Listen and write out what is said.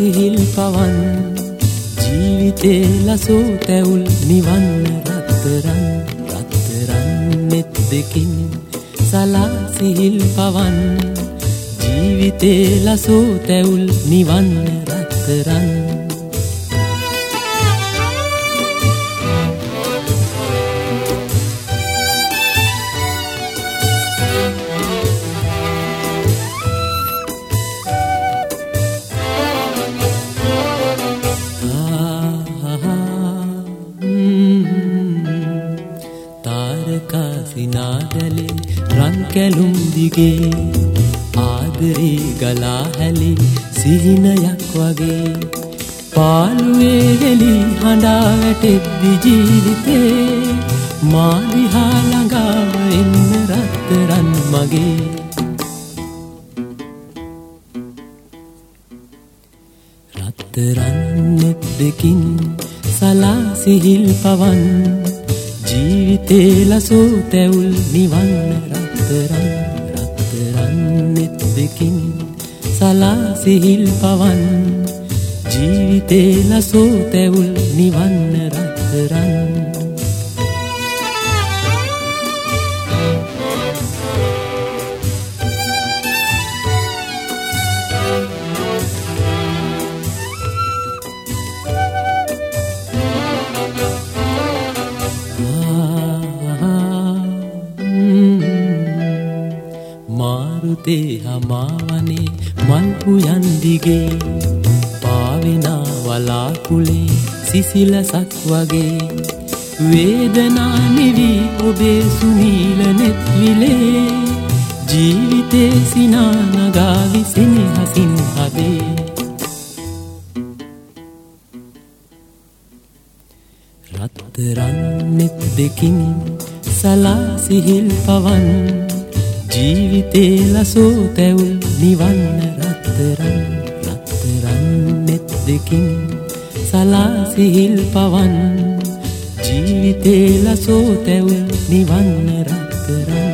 සිහිල් පවන් ජීවිතේ ලසෝ තැවුල් නිවන් රත්තරන් රත්තරන් මෙත් දෙකින් සලා සිහිල් පවන් ජීවිතේ ලසෝ තැවුල් නිවන් රත්තරන් සිනාදලේ රන් කැලුම් දිගේ ආදරේ ගලා හැලි සිහිනයක් වගේ පාළුවේ හෙලි හඬා වැටෙද්දි ජීවිතේ මා දිහා ළඟාම එන්න රත්තරන් මගේ රත්තරන් නෙත් දෙකින් සලා සිහිල් පවන් ජීවිතේ ලසෝ තැවුල් නිවන් රත්තරන් රත්තරන් නෙත් දෙකින් සලා සිහිල් පවන් ජීවිතේ ලසෝ තැවුල් නිවන් රත්තරන් මාරුතේ හමාවනේ මල් පුයන් දිගේ පාවෙනා වලාකුලේ සිසිලසක් වගේ වේදනා නිවි ඔබේ සුනීල නෙත් විලේ ජීවිතේ සිනා නගාවි සෙනෙහසින් හදේ රත්තරන් නෙත් දෙකින් සලා සිහිල් පවන් ජීවිතේ ලසෝ තැවුල් නිවන් රත්තරන් රත්තරන් නෙත් දෙකින් සලා සිහිල් පවන් ජීවිතේ ලසෝ තැවුල් නිවන් රත්තරන්